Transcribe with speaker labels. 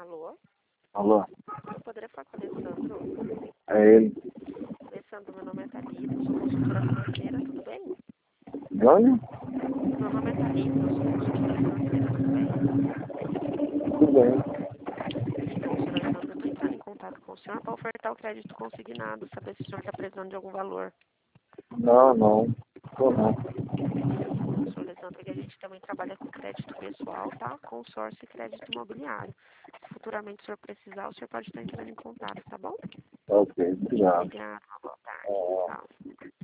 Speaker 1: Alô?
Speaker 2: Alô?
Speaker 1: Eu poderia falar com o Alessandro?
Speaker 2: É ele.
Speaker 1: Alessandro, meu nome é Thalita, eu sou consultora financeira, tudo bem?
Speaker 2: De onde?
Speaker 1: Meu nome é Thalita, eu sou consultora financeira, tudo bem?
Speaker 2: Tudo bem.
Speaker 1: Então, senhor Alessandro, eu estou entrando em contato com o senhor para ofertar o crédito consignado, saber se o senhor está precisando de algum valor.
Speaker 2: Não. Tô não.
Speaker 1: Bom, senhor Alessandro, e a gente também trabalha com crédito pessoal, tá? Consórcio e crédito imobiliário. Se futuramente o senhor precisar, o senhor pode estar entrando em contato, tá bom?
Speaker 2: Ok, obrigado.
Speaker 1: Obrigada, uma boa tarde.
Speaker 2: É.
Speaker 1: Tchau.